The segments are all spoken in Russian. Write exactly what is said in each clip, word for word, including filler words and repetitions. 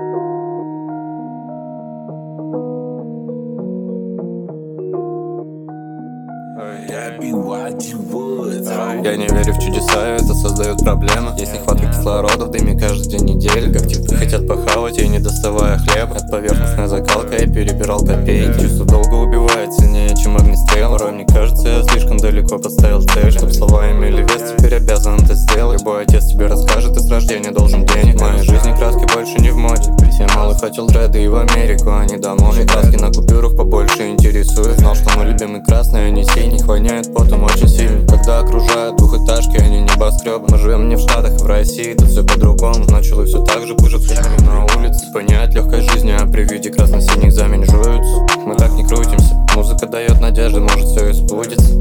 Я не верю в чудеса, это создает проблемы. Есть нехватка кислорода в дыме каждый день недели. Как типы хотят похавать, и не доставая хлеб. От поверхностной закалка я перебирал копейки. Чувство долго убивает сильнее, чем огнестрел. Порой мне кажется, я слишком далеко поставил цель. Чтоб слова имели вес, теперь обязан это сделать. Любой отец тебе расскажет, ты с рождения должен денег. В моей жизни краски больше не в моде. Я малый хотел дреды и в Америку, а не домой. И краски на купюрах побольше интересует. Знал, что мой любимый красный, а не синий. Воняет потом очень сильно, когда окружают двухэтажки, а не небоскребы. Мы живем не в Штатах, а в России, тут все по-другому. Начал и все так же пыжит на улице. Понять легкой жизни, а при виде красно-синих заменжуются. Мы так не крутимся, музыка дает надежду, может все и сбудется.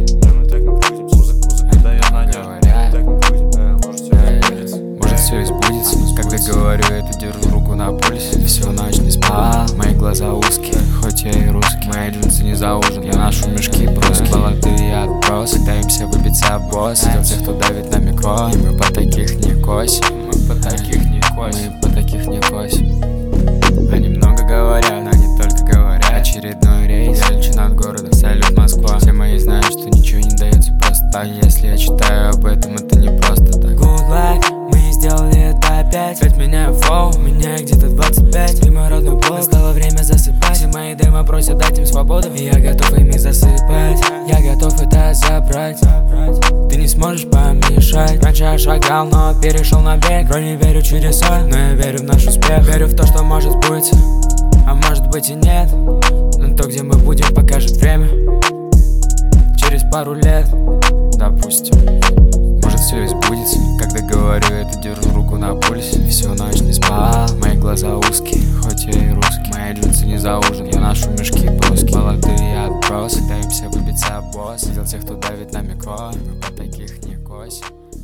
Может все и сбудется, когда говорю это, держу руку на пульсе. Всю ночь не спал, мои глаза узкие, хоть я и русский. Мои джинсы не заужены, я ношу мешки бруски. Молодые отбросы, пытаемся выбиться в босс. Видел тех, кто давит на микро, и мы по таких не косим. Мы по таких не косим, мы по таких не косим. Они много говорят, но они только говорят. Очередной рейс, я лечу над городом, салют Москва. Все мои знают, что ничего не дается просто так. Если я читаю об этом, это не просто так. Good luck, мы сделали это опять. Опять меняю флоу, у меня где-то двадцать пять. И мой родной блог, настало время засыпать. Все мои демо просят дать им свободу, и я готов ими засыпать. Я готов это забрать, ты не сможешь помешать. Раньше я шагал, но перешел на бег. Вроде не верю в чудеса, но я верю в наш успех. Верю в то, что может сбыться, а может быть и нет. Но то, где мы будем, покажет время. Через пару лет, допустим. Может все и сбудется, когда говорю это, держу руку на пульсе. Всю ночь не спал, мои глаза узкие, хоть я и русский. Мои джинсы не заужены, я ношу мешки бруски. Молодые отбросы, пытаемся выбиться в босс. Видел тех, кто давит на микро, мы по таких не косим.